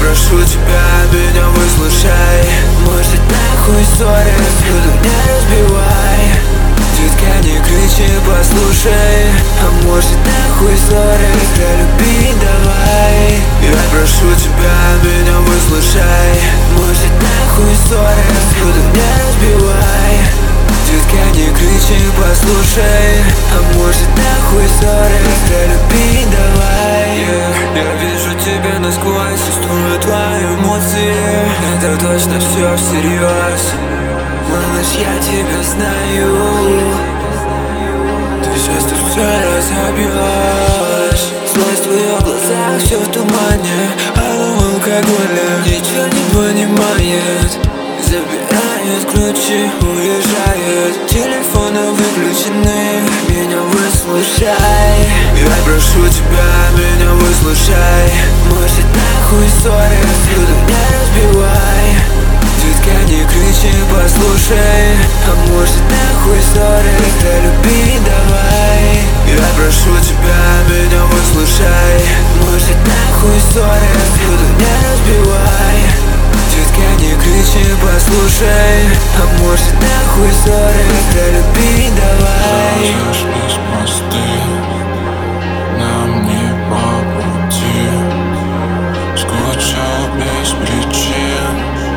прошу тебя, меня выслушай. Может, нахуй ссоры, буду не разбивай. Детка, не кричи, послушай. А может, нахуй ссоры, да люби давай. Я прошу тебя, меня выслушай. Может, нахуй ссоры, буду не разбивай. Детка, не кричи, послушай. А может, нахуй ссоры, да люби давай. Я вижу тебя насквозь, чувствую твои эмоции. Это точно все всерьез. Малыш, я тебя знаю. Ты сейчас тут все разобьешь. Злость в твоих глазах, все в тумане. Алым алкоголем ничего не понимает. Забирает ключи, уезжает. Телефоны выключены, меня выслушай. Я прошу тебя, меня выслушай. Может, нахуй ссоры, буду не разбивай. Детка, не кричи, послушай. А может, нахуй ссоры, да люби давай. Я прошу тебя, меня выслушай. Может, нахуй ссоры, буду не разбивай. Детка, не кричи, послушай. А может, нахуй ссоры, да люби давай. Разошлись мосты, нам не по пути. Скучал без причин,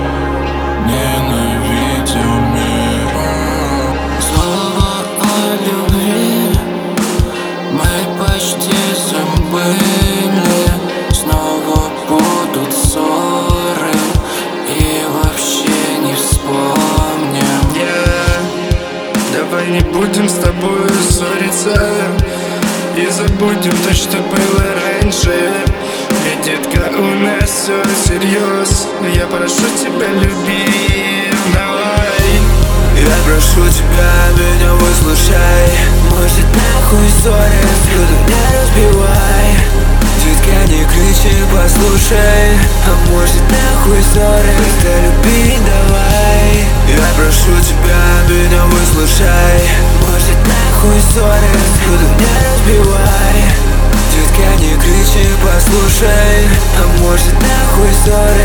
ненавидел мир. Слово о любви мы почти забыли. Снова будут ссоры и вообще не вспомним. Давай не будем с тобой ссориться и забудем то, что было раньше. Ведь, детка, у нас все всерьез. Я прошу тебя, люби, давай. Я прошу тебя, меня выслушай. Может, нахуй ссоры, буду не разбивай. Детка, не кричи, послушай. А может, нахуй ссоры, да люби давай. Я прошу тебя, меня выслушай. Может, нахуй ссоры, буду не разбивай. Детка, не кричи, послушай. А может, нахуй ссоры,